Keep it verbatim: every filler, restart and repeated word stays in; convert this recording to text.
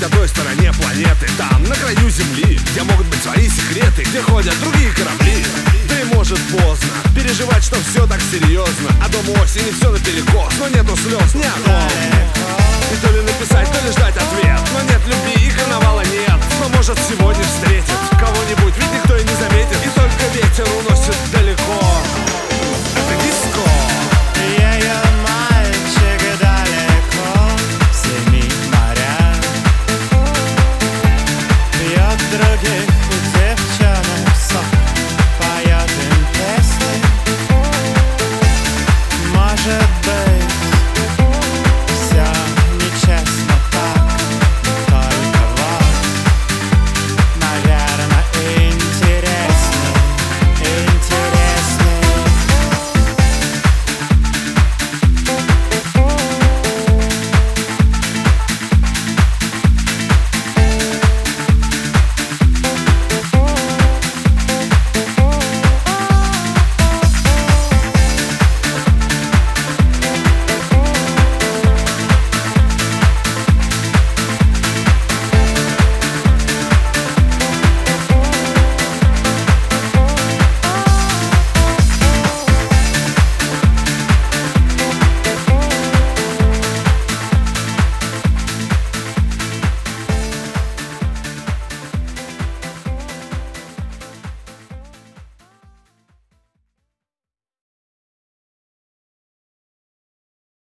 на той стороне планеты, там, на краю земли, где могут быть свои секреты, где ходят другие корабли. Да и может поздно переживать, что все так серьезно, а дома осени все наперекос, но нету слез, не окон. И то ли написать, то ли ждать ответ, но нет любви и карнавала нет. Но может сегодня встретит кого-нибудь, ведь никто и не заметит, и только ветер уносит